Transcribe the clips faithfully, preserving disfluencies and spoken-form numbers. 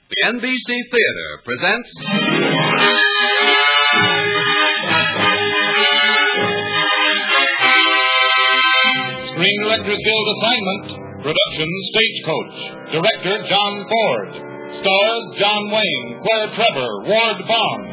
The N B C Theater presents... Screen Directors Guild assignment, production Stagecoach, director John Ford, stars John Wayne, Claire Trevor, Ward Bond.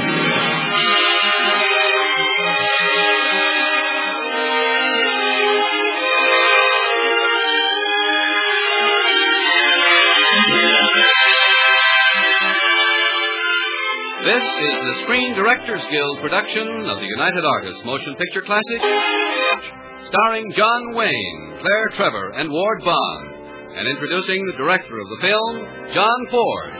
This is the Screen Directors Guild production of the United Artists Motion Picture Classic, starring John Wayne, Claire Trevor, and Ward Bond, and introducing the director of the film, John Ford.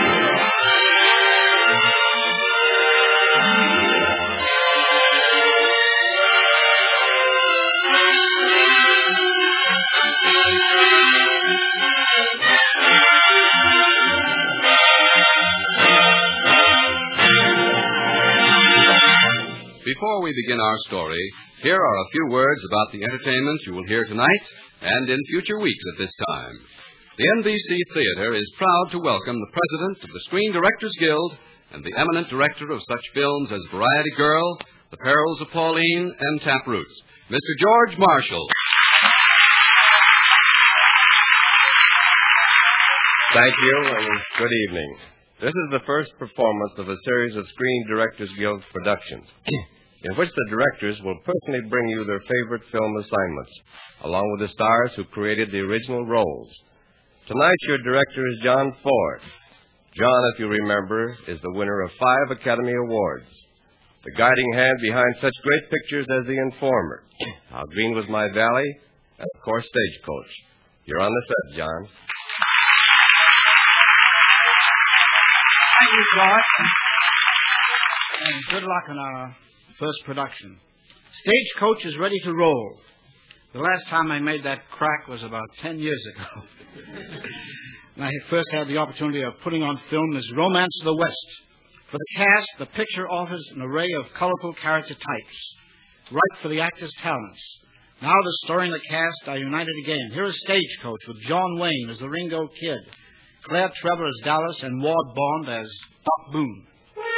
Before we begin our story, here are a few words about the entertainment you will hear tonight and in future weeks at this time. The N B C Theater is proud to welcome the president of the Screen Directors Guild and the eminent director of such films as Variety Girl, The Perils of Pauline, and Taproots, Mister George Marshall. Thank you, and good evening. This is the first performance of a series of Screen Directors Guild productions, in which the directors will personally bring you their favorite film assignments, along with the stars who created the original roles. Tonight, your director is John Ford. John, if you remember, is the winner of five Academy Awards, the guiding hand behind such great pictures as The Informer, How Green Was My Valley, and, of course, Stagecoach. You're on the set, John. Thank you, Clark. And good luck on our first production. Stagecoach is ready to roll. The last time I made that crack was about ten years ago. And I first had the opportunity of putting on film this Romance of the West. For the cast, the picture offers an array of colorful character types, right for the actors' talents. Now the story and the cast are united again. Here is Stagecoach with John Wayne as the Ringo Kid, Claire Trevor as Dallas, and Ward Bond as Doc Boone.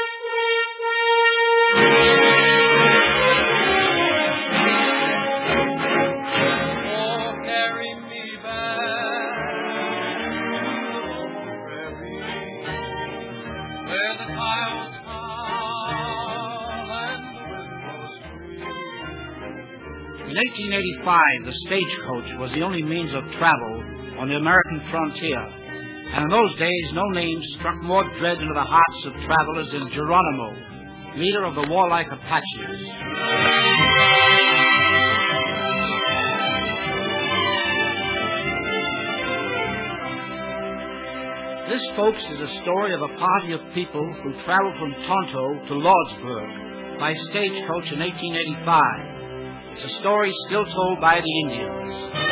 In eighteen eighty-five, the stagecoach was the only means of travel on the American frontier. And in those days, no name struck more dread into the hearts of travelers than Geronimo, leader of the warlike Apaches. This, folks, is a story of a party of people who traveled from Tonto to Lordsburg by stagecoach in eighteen eighty-five. It's a story still told by the Indians.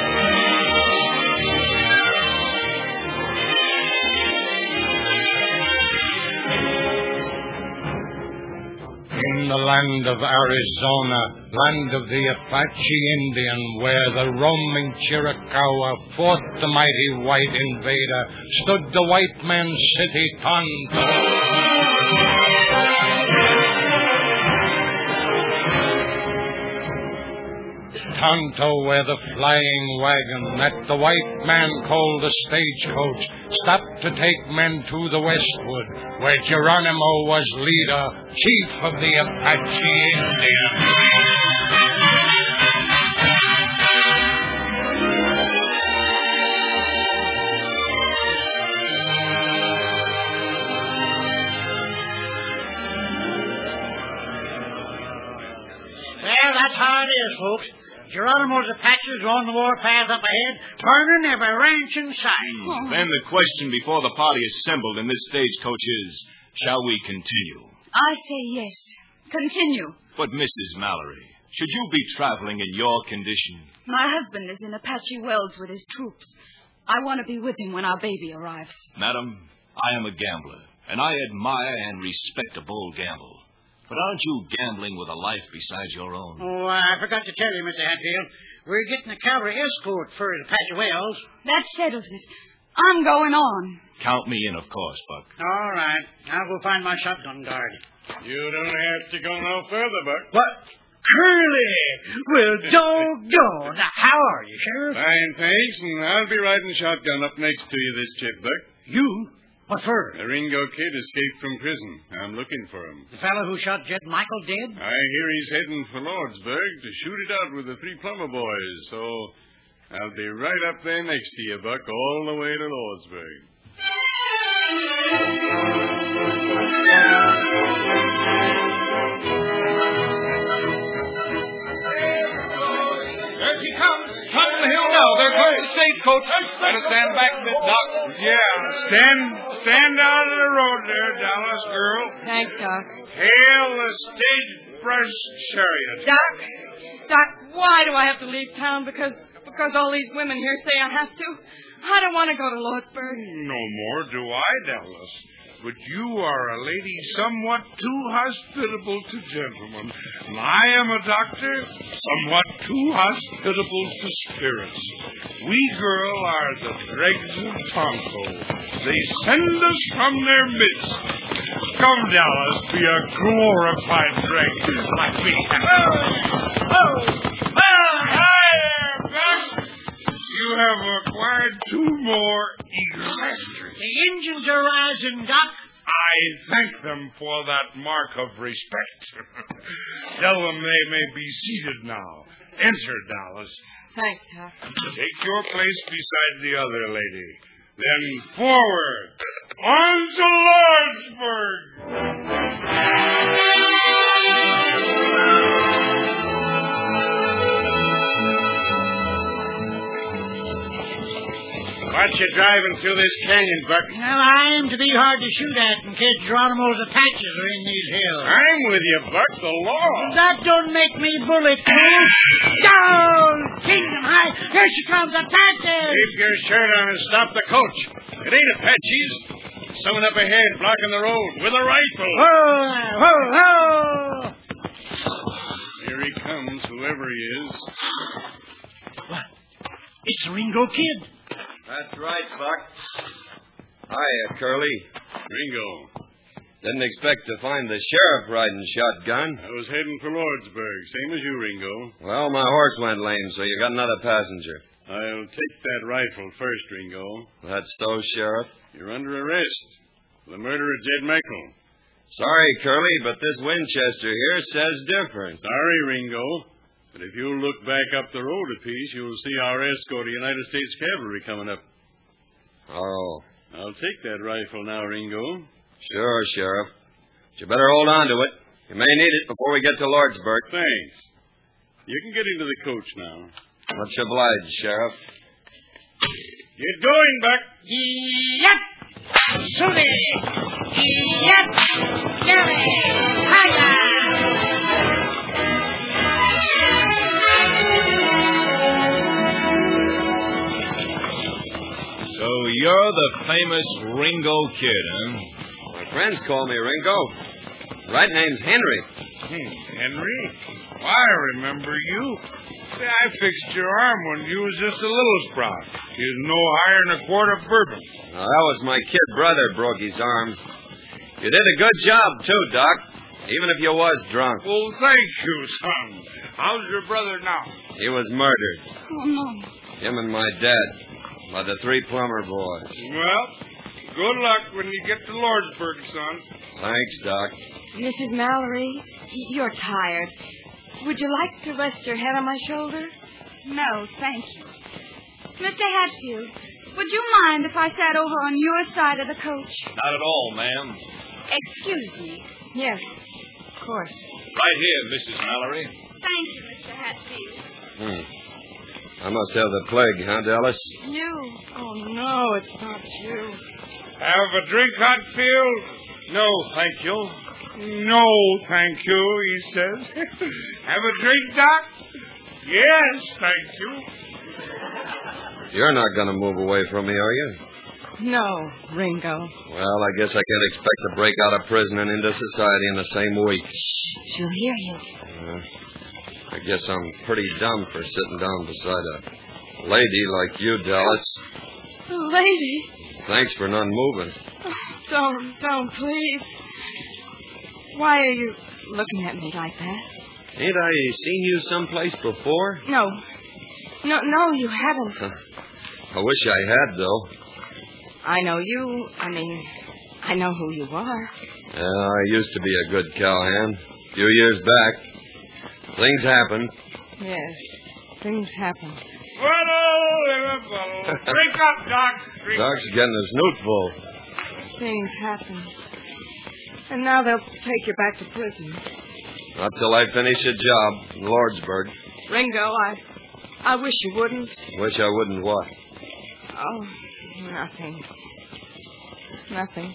In the land of Arizona, land of the Apache Indian, where the roaming Chiricahua fought the mighty white invader, stood the white man's city, Tonto. Tonto, where the flying wagon that the white man called the stagecoach stopped to take men to the westward, where Geronimo was leader, chief of the Apache Indians. Well, that's how it is, folks. Geronimo's Apaches are on the warpath up ahead, burning every ranch in sight. Hmm. Then the question before the party assembled in this stagecoach is, shall we continue? I say yes. Continue. But, Missus Mallory, should you be traveling in your condition? My husband is in Apache Wells with his troops. I want to be with him when our baby arrives. Madam, I am a gambler, and I admire and respect a bold gamble. But aren't you gambling with a life besides your own? Oh, I forgot to tell you, Mister Hatfield. We're getting a cavalry escort for Apache Wells. That settles it. I'm going on. Count me in, of course, Buck. All right. I'll go find my shotgun guard. You don't have to go no further, Buck. What? Curly! Well, doggone. Now, how are you, Sheriff? Fine, thanks, and I'll be riding shotgun up next to you this trip, Buck. You? What for? The Ringo kid escaped from prison. I'm looking for him. The fellow who shot Jed Michael dead? I hear he's heading for Lordsburg to shoot it out with the three plumber boys, so I'll be right up there next to you, Buck, all the way to Lordsburg. There she comes. Top of the hill now. There comes the stagecoach. Better stand back a bit, Doc. Yeah, stand stand out of the road there, Dallas girl. Thanks, Doc. Hail the stage-brush chariot. Doc? Doc, why do I have to leave town? Because because all these women here say I have to? I don't want to go to Lordsburg. No more do I, Dallas. But you are a lady somewhat too hospitable to gentlemen. And I am a doctor somewhat too hospitable to spirits. We, girl, are the dregs of Tonto. They send us from their midst. Come, Dallas, be a glorified dreg like me. Oh! Oh! Oh! Hi there, Buck! You have acquired two more eager masters. The engines are rising, Doc. I thank them for that mark of respect. Tell them they may be seated now. Enter, Dallas. Thanks, Doc. Take your place beside the other lady. Then forward. On to Lordsburg. Watch you driving through this canyon, Buck. Well, I aim to be hard to shoot at in case Geronimo's Apaches are in these hills. I'm with you, Buck. The law. That don't make me bulletproof. Down! Kingdom High! Here she comes, Apaches! Keep your shirt on and stop the coach. It ain't Apaches. Someone up ahead blocking the road with a rifle. Whoa, whoa, whoa! Here he comes, whoever he is. What? It's Ringo Kid. That's right, Buck. Hiya, Curly. Ringo. Didn't expect to find the sheriff riding shotgun. I was heading for Lordsburg, same as you, Ringo. Well, my horse went lame, so you got another passenger. I'll take that rifle first, Ringo. That's so, Sheriff. You're under arrest for the murder of Jed Michael. Sorry, Curly, but this Winchester here says different. Sorry, Ringo. But if you'll look back up the road a piece, you'll see our escort of United States Cavalry coming up. Oh. I'll take that rifle now, Ringo. Sure, Sheriff. But you better hold on to it. You may need it before we get to Lordsburg. Thanks. You can get into the coach now. Much obliged, Sheriff. Get going, Buck. Yep! Shoot it! Yep! Get it! Hiya! So you're the famous Ringo Kid, huh? My friends call me Ringo. Right name's Henry. Hmm, Henry? I remember you. See, I fixed your arm when you was just a little sprout. You was no higher than a quart of bourbon. Now, that was my kid brother broke his arm. You did a good job, too, Doc. Even if you was drunk. Well, thank you, son. How's your brother now? He was murdered. Oh, no. Him and my dad. By the three plumber boys. Well, good luck when you get to Lordsburg, son. Thanks, Doc. Missus Mallory, y- you're tired. Would you like to rest your head on my shoulder? No, thank you. Mister Hatfield, would you mind if I sat over on your side of the coach? Not at all, ma'am. Excuse me. Yes, of course. Right here, Missus Mallory. Thank you, Mister Hatfield. Hmm. I must have the plague, huh, Dallas? You? Oh, no, it's not you. Have a drink, Hatfield? No, thank you. No, thank you, he says. Have a drink, Doc? Yes, thank you. You're not going to move away from me, are you? No, Ringo. Well, I guess I can't expect to break out of prison and into society in the same week. She'll hear you. Uh, I guess I'm pretty dumb for sitting down beside a lady like you, Dallas. The lady. Thanks for not moving. Oh, don't, don't, please. Why are you looking at me like that? Ain't I seen you someplace before? No. No, no, you haven't. I wish I had, though. I know you. I mean, I know who you are. Uh, I used to be a good cowhand. A few years back. Things happened. Yes, things happen. Drink up, Doc. Drink. Doc's getting a snoot full. Things happen. And now they'll take you back to prison. Not till I finish a job in Lordsburg. Ringo, I I wish you wouldn't. Wish I wouldn't what? Oh, nothing. Nothing.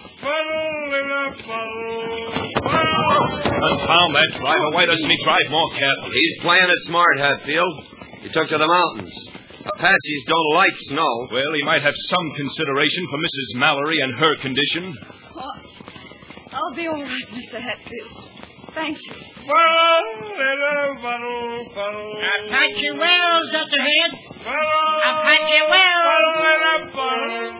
Confound that driver. Why doesn't he drive more carefully? He's playing it smart, Hatfield. He took to the mountains. Apaches don't like snow. Well, he might have some consideration for Missus Mallory and her condition. Oh, I'll be all right, Mister Hatfield. Thank you. Apache Wells up ahead. Apache Wells.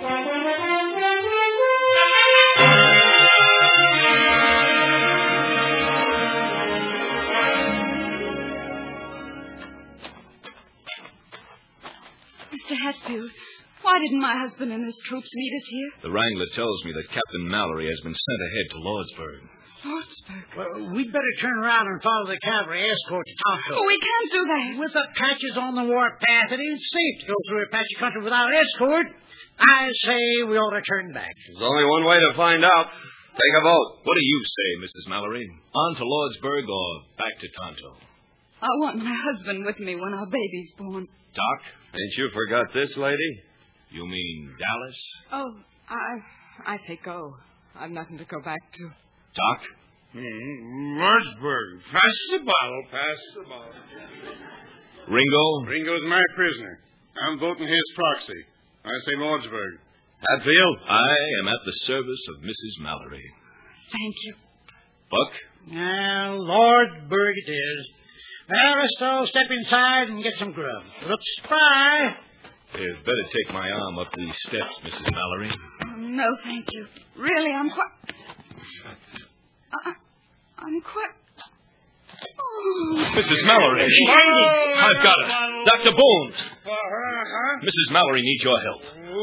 Mister Hatfield, why didn't my husband and his troops meet us here? The Wrangler tells me that Captain Mallory has been sent ahead to Lordsburg. Lordsburg? Well, we'd better turn around and follow the cavalry escort to Tonto. Oh, we can't do that. With Apaches on the warpath, it ain't safe to go through Apache country without escort. I say we ought to turn back. There's only one way to find out. Take a vote. What do you say, Missus Mallory? On to Lordsburg or back to Tonto? I want my husband with me when our baby's born. Doc? Ain't you forgot this lady? You mean Dallas? Oh, I I say go. I've nothing to go back to. Doc? Mm, Lordsburg. Pass the bottle. Pass the bottle. Ringo? Ringo's my prisoner. I'm voting his proxy. I say Lordsburg. Hatfield? I am at the service of Missus Mallory. Thank you. Buck? Now, Lordsburg it is. Well, let's all step inside and get some grub. Looks spry. You'd better take my arm up these steps, Missus Mallory. No, thank you. Really, I'm quite... I, I'm quite... Oh. Missus Mallory! I've got her. Doctor Boone! Missus Mallory needs your help.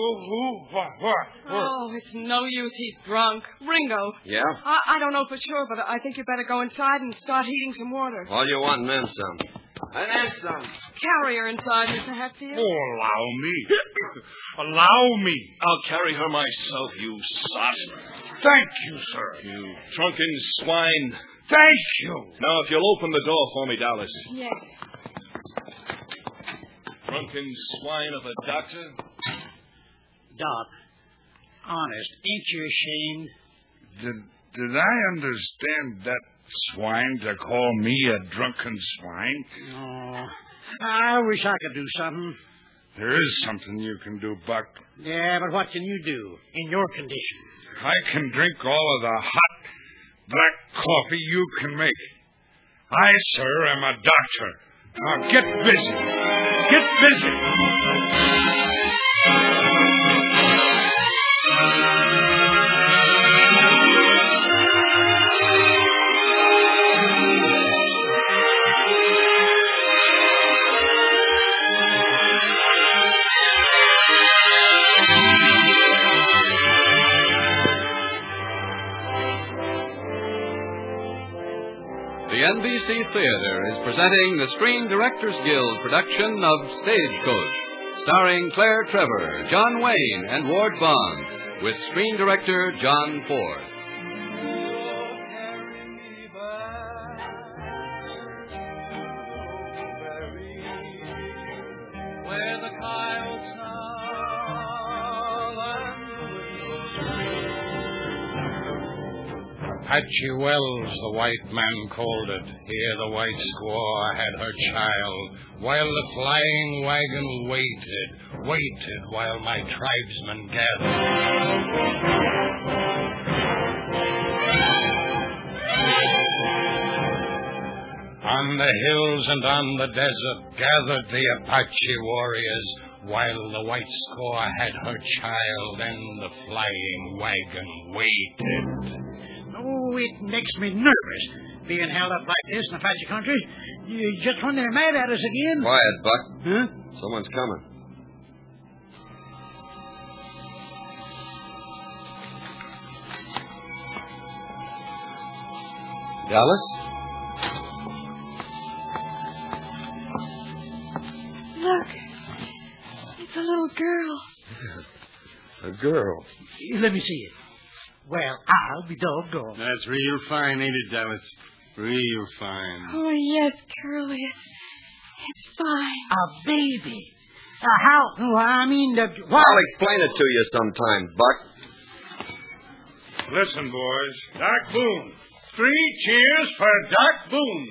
Oh, it's no use. He's drunk. Ringo. Yeah? I, I don't know for sure, but I think you better go inside and start heating some water. All you want and then some. And then some. Carry her inside, Mister Hatfield. Oh, allow me. Allow me. I'll carry her myself, you sot. Thank you, sir. You drunken swine. Thank you. Now, if you'll open the door for me, Dallas. Yes. Drunken swine of a doctor. Doc, honest, ain't you ashamed? Did, did I understand that swine to call me a drunken swine? Oh, I wish I could do something. There is something you can do, Buck. Yeah, but what can you do in your condition? I can drink all of the hot, black coffee you can make. I, sir, am a doctor. Now get busy. Get busy. The N B C Theater is presenting the Screen Directors Guild production of Stagecoach, starring Claire Trevor, John Wayne, and Ward Bond, with screen director John Ford. Apache Wells, the white man called it. Here the white squaw had her child, while the flying wagon waited, waited while my tribesmen gathered. On the hills and on the desert gathered the Apache warriors, while the white squaw had her child and the flying wagon waited. Oh, it makes me nervous, being held up like this in Apache country. You- Just when they're mad at us again. Quiet, Buck. Huh? Someone's coming. Dallas? Look. It's a little girl. A girl. Let me see it. Well, I'll be doggone. That's real fine, ain't it, Dallas? Real fine. Oh, yes, Curly. It's, it's fine. A baby. Uh, how? Oh, I mean, the, what? I'll explain it to you sometime, Buck. Listen, boys. Doc Boone. Three cheers for Doc Boone.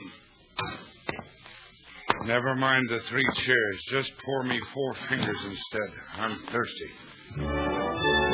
Never mind the three cheers. Just pour me four fingers instead. I'm thirsty.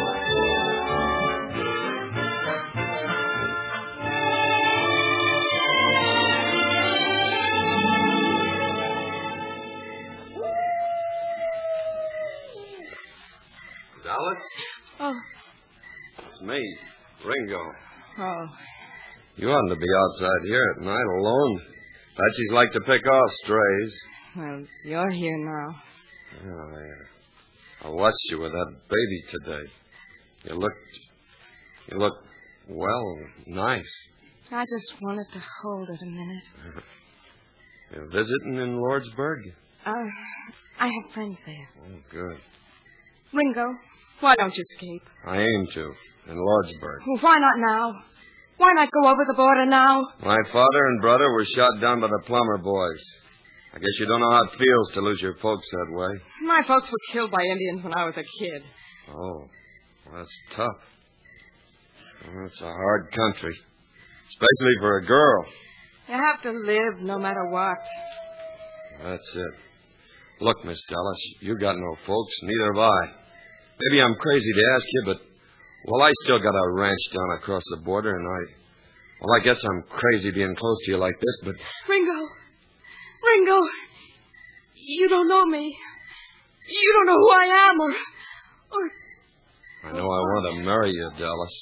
Dallas? Oh, It's me, Ringo. oh. You oughtn't to be outside here at night alone. Apaches like to pick off strays. Well, you're here now. Oh, I, I watched you with that baby today. You looked, you looked, well, nice. I just wanted to hold it a minute. You're visiting in Lordsburg? Uh, I have friends there. Oh, good. Ringo, why don't you escape? I aim to, in Lordsburg. Well, why not now? Why not go over the border now? My father and brother were shot down by the Plummer boys. I guess you don't know how it feels to lose your folks that way. My folks were killed by Indians when I was a kid. Oh, well, that's tough. Well, it's a hard country, especially for a girl. You have to live no matter what. That's it. Look, Miss Dallas, you got no folks, neither have I. Maybe I'm crazy to ask you, but, well, I still got a ranch down across the border, and I, well, I guess I'm crazy being close to you like this, but... Ringo, Ringo, you don't know me. You don't know who I am, or, or... I know I want to marry you, Dallas.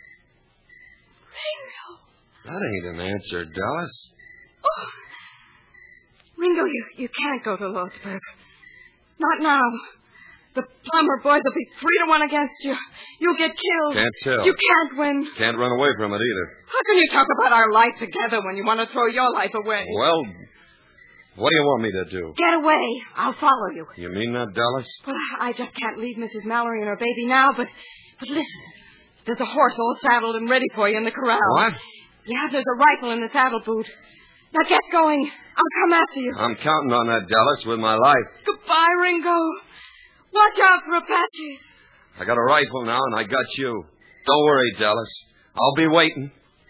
Ringo. That ain't an answer, Dallas. Oh. Ringo, you, you can't go to Lordsburg. Not now. The Plummer boys will be three to one against you. You'll get killed. Can't tell. You can't win. Can't run away from it either. How can you talk about our life together when you want to throw your life away? Well, what do you want me to do? Get away. I'll follow you. You mean that, Dallas? Well, I just can't leave Missus Mallory and her baby now, but, but listen. There's a horse all saddled and ready for you in the corral. What? Yeah, there's a rifle in the saddle boot. Now get going. I'll come after you. I'm counting on that, Dallas, with my life. Goodbye, Ringo. Watch out for Apaches. I got a rifle now, and I got you. Don't worry, Dallas. I'll be waiting.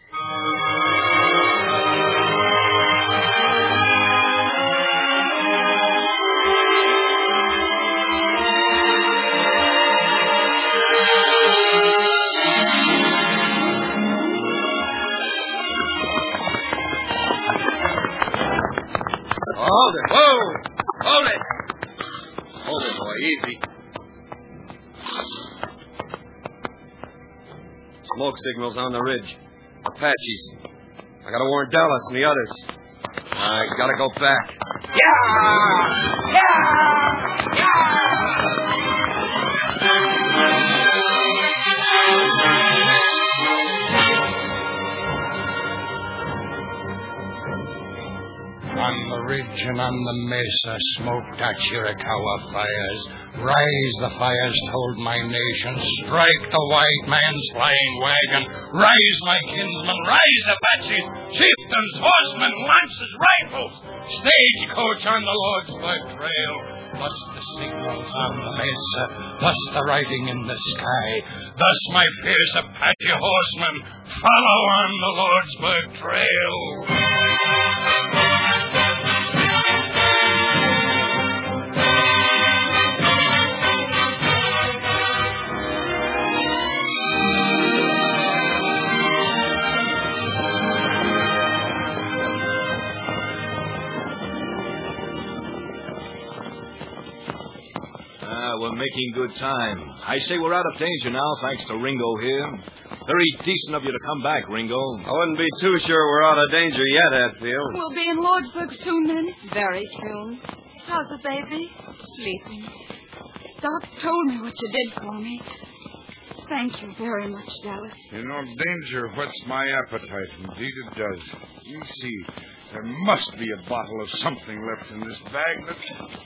Hold it. Whoa! Hold it. Hold it, boy. Easy. Smoke signals on the ridge. Apaches. I gotta warn Dallas and the others. I gotta go back. Yeah! Yeah! On the ridge and on the mesa smoked our Chiricahua fires. Rise, the fires told my nation. Strike the white man's flying wagon. Rise, my kinsmen, rise, Apaches. Chieftains, horsemen, lances, rifles. Stagecoach on the Lordsburg Trail. Thus the signals on the mesa. Thus the writing in the sky. Thus my fierce Apache horsemen follow on the Lordsburg Trail. making good time. I say we're out of danger now, thanks to Ringo here. Very decent of you to come back, Ringo. I wouldn't be too sure we're out of danger yet, Hatfield. We'll be in Lordsburg soon, then. Very soon. How's the baby? Sleeping. Doc told me what you did for me. Thank you very much, Dallas. You know, danger whets my appetite. Indeed it does. You see, there must be a bottle of something left in this bag that...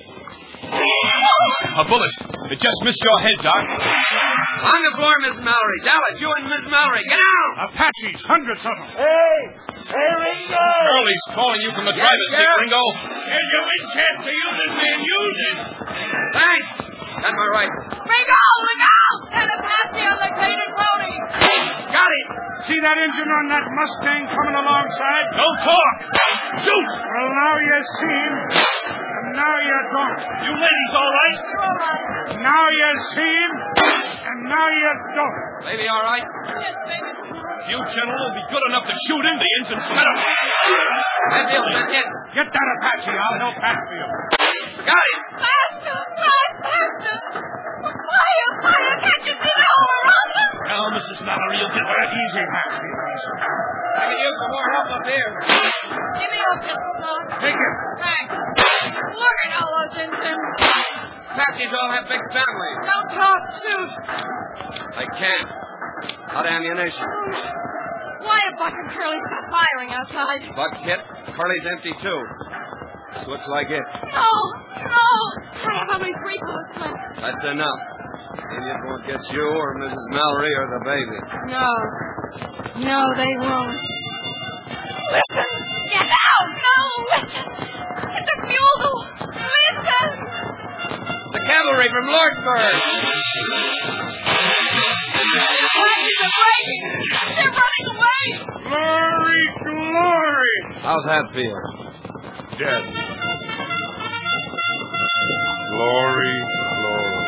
A bullet. It just missed your head, Doc. On the floor, Miss Mallory. Dallas, you and Miss Mallory, get out! Apaches, hundreds of them. Hey! Hey, Ringo! Curly's calling you from the driver's seat, Ringo. Here's your big chance to use it, man. Use it! Thanks. That's my rifle. Ringo, look out! There's a Patsy on the painted pony. Got it! See that engine on that Mustang coming alongside? Don't talk! Shoot! Well, now you see him, and now you don't. You ladies all right? You're all right. Now you see him, and now you don't. Baby, all right? Yes, baby. You gentlemen will be good enough to shoot him. The engine's better. Hatfield, that's it. Get that Apache. I'll help Hatfield. Got it. Faster, faster. Fire, fire. Can't you see they're all around us? Now, Missus Mallory, you'll get back. Easy, Hatfield. Easy. I can use some more help up here. Give me your pistol, Doc. Take it. Thanks. Look at all those Indians. Apaches all have big families. Don't talk, shoot. I can't. Not ammunition. Why have Buck and Curly stopped firing outside? Buck's hit. Curly's empty, too. This looks like it. No, no. There are probably three bullets left. That's enough. Indians won't get you or Missus Mallory or the baby. No. No, they won't. Listen! Get out! No, listen! It's a bugle! Listen! The cavalry from Lordsburg! Apaches are breaking! They're running away! Glory, glory. How's Hatfield? Dead. Glory, glory.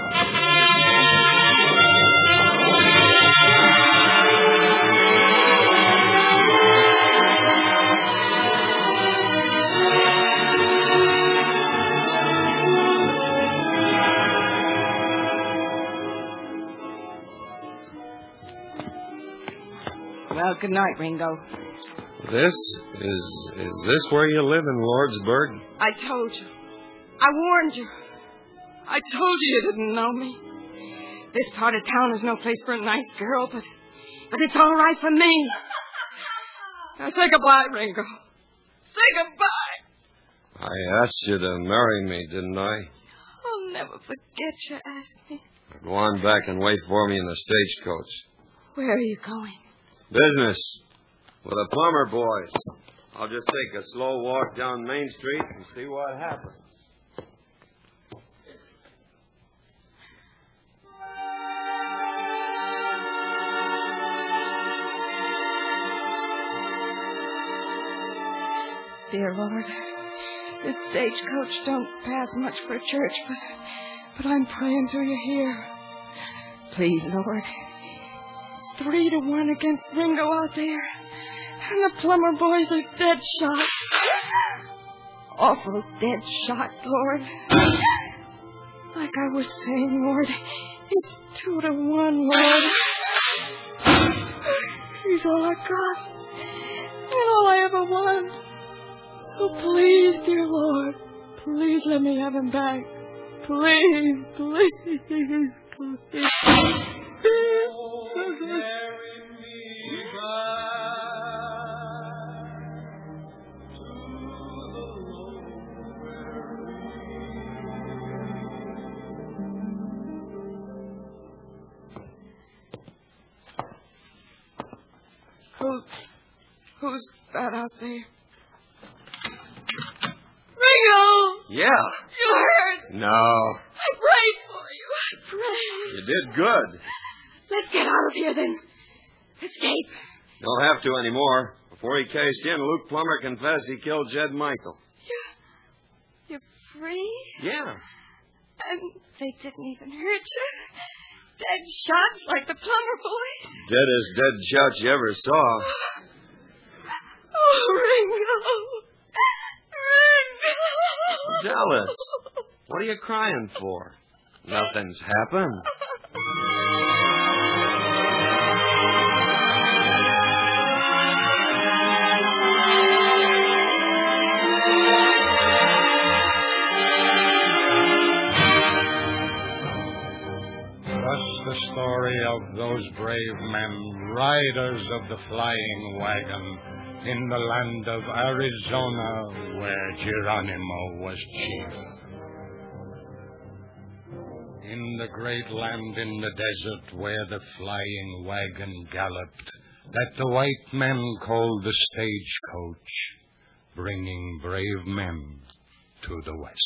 Well, good night, Ringo. This is is this where you live in Lordsburg? I told you. I warned you. I told you you didn't know me. This part of town is no place for a nice girl, but but it's all right for me. Now say goodbye, Ringo. Say goodbye. I asked you to marry me, didn't I? I'll never forget you asked me. Go on back and wait for me in the stagecoach. Where are you going? Business. With the plumber boys. I'll just take a slow walk down Main Street and see what happens. Dear Lord, this stagecoach don't pass much for a church, but, but I'm praying till you here. Please, Lord. It's three to one against Ringo out there. And the plumber boys are dead shot. Awful dead shot, Lord. Like I was saying, Lord, it's two to one, Lord. He's all I got. And all I ever want. So please, dear Lord, please let me have him back. Please, please, please. Who's, who's that out there? Ringo! Yeah. You hurt. No. I prayed for you. I prayed. You did good. Let's get out of here, then. Escape. Don't have to anymore. Before he cased in, Luke Plummer confessed he killed Jed Michael. You're, you're free? Yeah. And they didn't even hurt you? Dead shots like the plumber boys? Deadest dead shots you ever saw. Oh, Ringo. Ringo. Dallas, what are you crying for? Nothing's happened. The story of those brave men, riders of the flying wagon, in the land of Arizona, where Geronimo was chief. In the great land in the desert where the flying wagon galloped, that the white men called the stagecoach, bringing brave men to the west.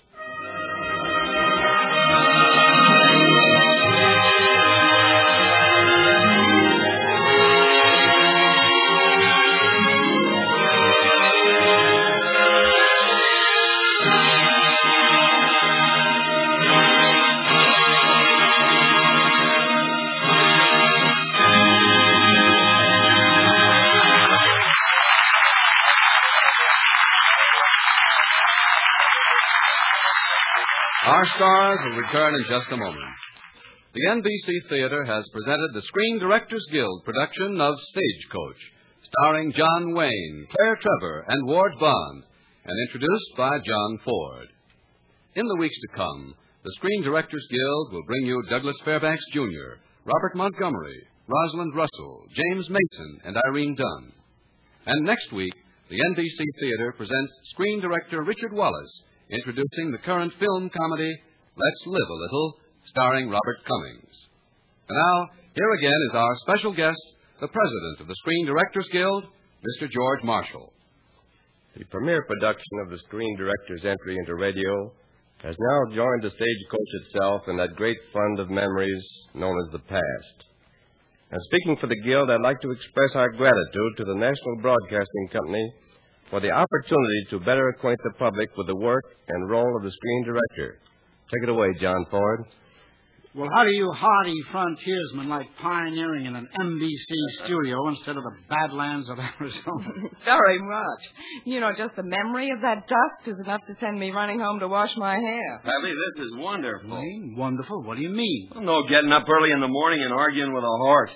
Our stars will return in just a moment. The N B C Theater has presented the Screen Directors Guild production of Stagecoach, starring John Wayne, Claire Trevor, and Ward Bond, and introduced by John Ford. In the weeks to come, the Screen Directors Guild will bring you Douglas Fairbanks, Junior, Robert Montgomery, Rosalind Russell, James Mason, and Irene Dunn. And next week, the N B C Theater presents screen director Richard Wallace, introducing the current film comedy, Let's Live a Little, starring Robert Cummings. And now, here again is our special guest, the president of the Screen Directors Guild, Mister George Marshall. The premiere production of the Screen Directors' entry into radio has now joined the stagecoach itself in that great fund of memories known as the past. And speaking for the Guild, I'd like to express our gratitude to the National Broadcasting Company for the opportunity to better acquaint the public with the work and role of the screen director. Take it away, John Ford. Well, how do you hardy frontiersmen like pioneering in an N B C studio instead of the badlands of Arizona? Very much. You know, just the memory of that dust is enough to send me running home to wash my hair. Pappy, this is wonderful. Wayne, wonderful? What do you mean? Well, no getting up early in the morning and arguing with a horse.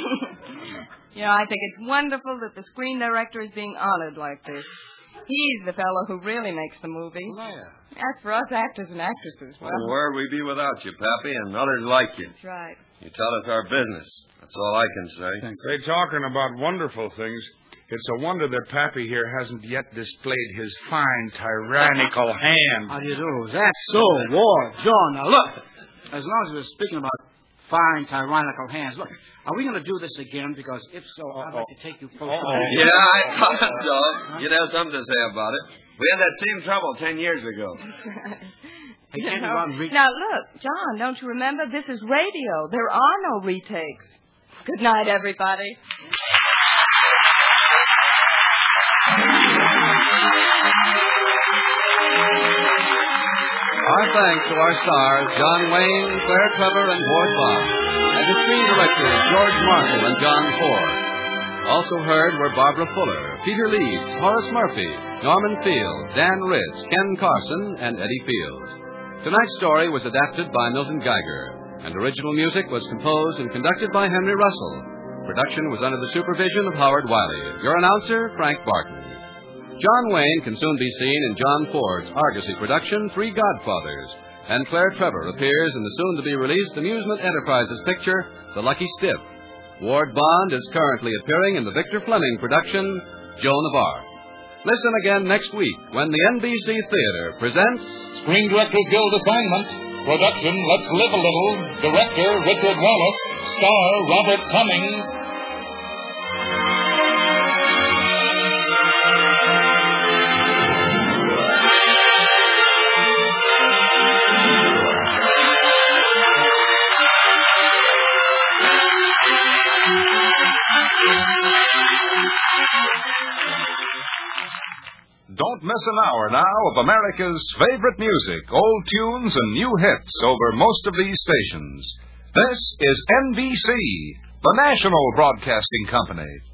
You know, I think it's wonderful that the screen director is being honored like this. He's the fellow who really makes the movie. Oh, yeah. As for us actors and actresses, well... well, where'd we be without you, Pappy, and others like you? That's right. You tell us our business. That's all I can say. They're talking about wonderful things. It's a wonder that Pappy here hasn't yet displayed his fine, tyrannical hand. How do you do? That's so, Ward, John. Now, look, as long as we're speaking about fine, tyrannical hands, look, are we going to do this again? Because if so, I'd like to take you folks to the... Yeah, I thought so. Huh? You'd have something to say about it. We had that same trouble ten years ago. Hey, you know, re- now, look, John, don't you remember? This is radio. There are no retakes. Good night, everybody. Our thanks to our stars, John Wayne, Claire Trevor, and Ward Bond, and the screen directors, George Marshall and John Ford. Also heard were Barbara Fuller, Peter Leeds, Horace Murphy, Norman Field, Dan Riss, Ken Carson, and Eddie Fields. Tonight's story was adapted by Milton Geiger, and original music was composed and conducted by Henry Russell. Production was under the supervision of Howard Wiley. Your announcer, Frank Barton. John Wayne can soon be seen in John Ford's Argosy production, Three Godfathers, and Claire Trevor appears in the soon-to-be-released Amusement Enterprises picture, The Lucky Stiff. Ward Bond is currently appearing in the Victor Fleming production, Joan of Arc. Listen again next week when the N B C Theater presents Screen Directors Guild assignment. Production, Let's Live a Little. Director, Richard Wallace. Star, Robert Cummings. Don't miss an hour now of America's favorite music, old tunes and new hits over most of these stations. This is N B C, the national broadcasting company.